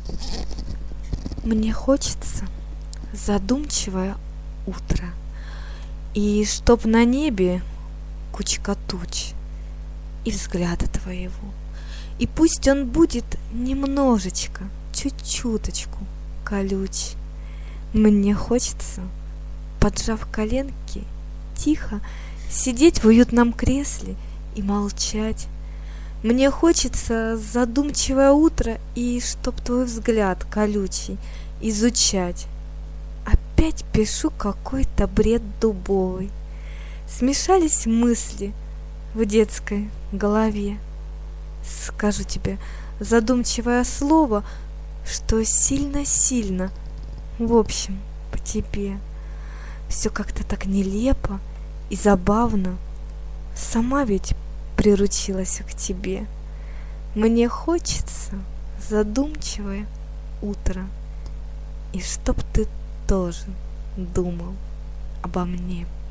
Мне хочется задумчивое утро, и чтоб на небе кучка туч и взгляда твоего. И пусть он будет немножечко, чуть-чуточку колюч. Мне хочется, поджав коленки, тихо сидеть в уютном кресле и молчать. Мне хочется задумчивое утро, и чтоб твой взгляд колючий изучать. Опять пишу какой-то бред дубовый. Смешались мысли в детской голове. Скажу тебе задумчивое слово, что сильно-сильно, в общем, по тебе. Все как-то так нелепо и забавно. Сама ведь приручилась к тебе. Мне хочется задумчивое утро, и чтоб ты тоже думал обо мне.